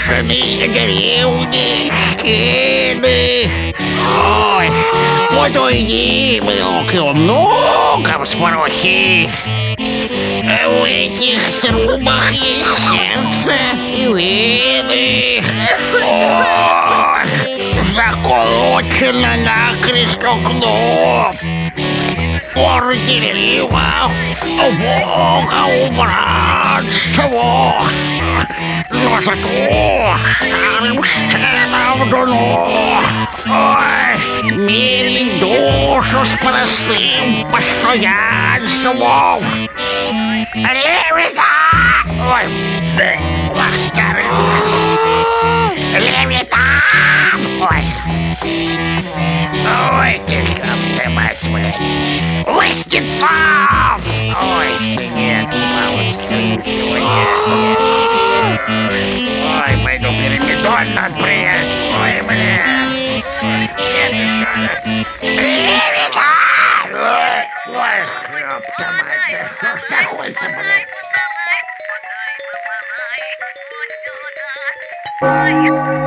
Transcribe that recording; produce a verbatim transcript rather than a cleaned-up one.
заброшенные деревни, стены. Ой, вот уйди, было много вспорохи. В этих трубах есть сердце и вены. Ой, заколочено накрест окно. Горделиво Бога убранство, но зато старым стенам дно. Ой, мирить душу с простым постоянством. Левита! Ой, вах, старый. Левита! Ой. Ой, ты ты мать, блядь. Выстинцов! Ой, нет, не получится сегодня. Ой, пойду перемидон надо принять. Ой, блядь. Нет, еще надо. Левита! Ой, ой, ёпта мать, да что ж такое-то, блядь?